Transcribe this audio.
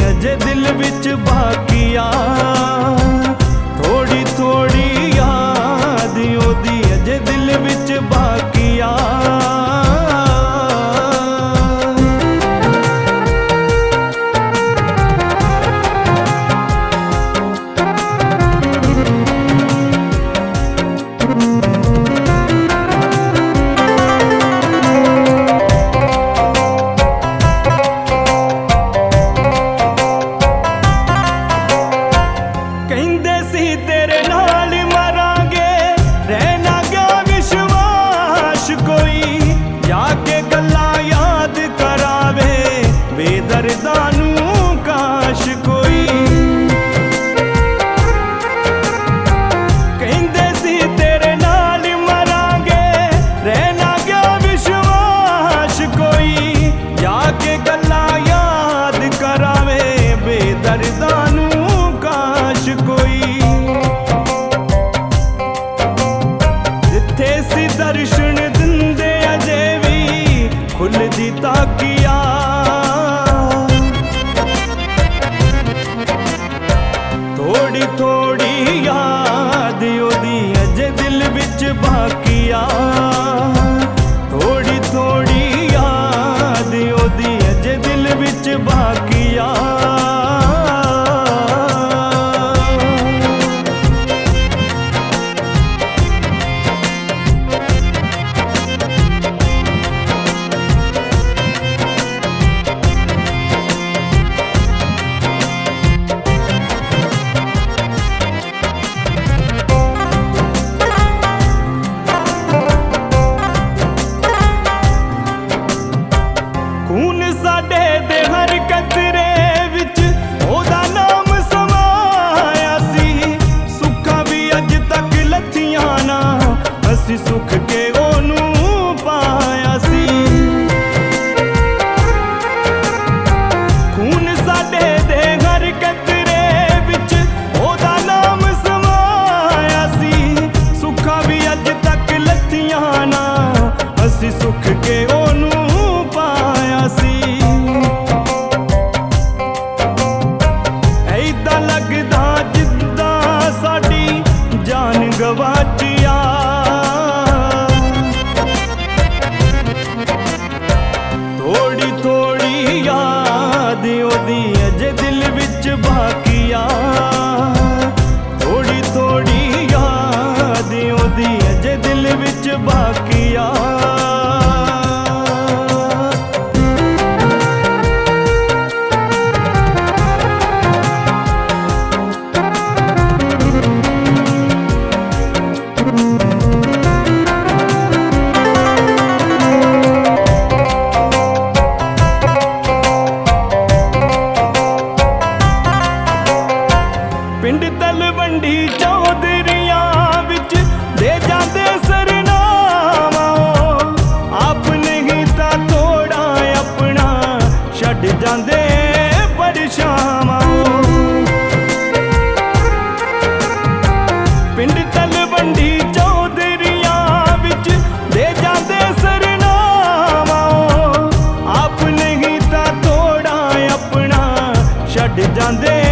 अजे दिल विच बाकिया। थोड़ी थोड़ी याद ओदी अजे दिल विच बाकिया। तेरे नाल मरांगे रहना क्या विश्वास कोई, जाके गल्ला याद करावे बेदर्दा नू काश कोई। कहंदे सी तेरे नाल मरांगे रहना क्या विश्वास कोई, जाके गल्ला याद करावे बेदर्दा नू काश कोई। दर्शन दिंदे अजे भी खुलदी ताकिया। थोड़ी थोड़ी याद ओदी अजे दिल विच बाकिया। थोड़ी थोड़ी याद ओदी अजे दिल विच बाकिया। खून साडे दे हर कतरे विच ओदा नाम समाया सी। सुखा भी अज तक लथियां ना असी सुख के ओनू पाया सी। खून साडे दे हर कतरे विच ओदा नाम समाया सी। सुखा भी अज तक लथियां ना असी सुख के ओनू पाया सी। ऐदा लगदा जिद्दां साडी जान गवाचिया। थोड़ी थोड़ी याद ओदी अजे दिल विच बाकिया। थोड़ी थोड़ी याद ओदी अजे दिल विच बाकिया। पिंड तलवंडी चौधरियां विच दे जांदे सरनामा। आप नहीं ता थोड़ा अपना छड्ड जांदे परछावां। पिंड तलवंडी चौधरियां विच दे जांदे सरनामा। आप नहीं ता थोड़ा अपना छड्ड जांदे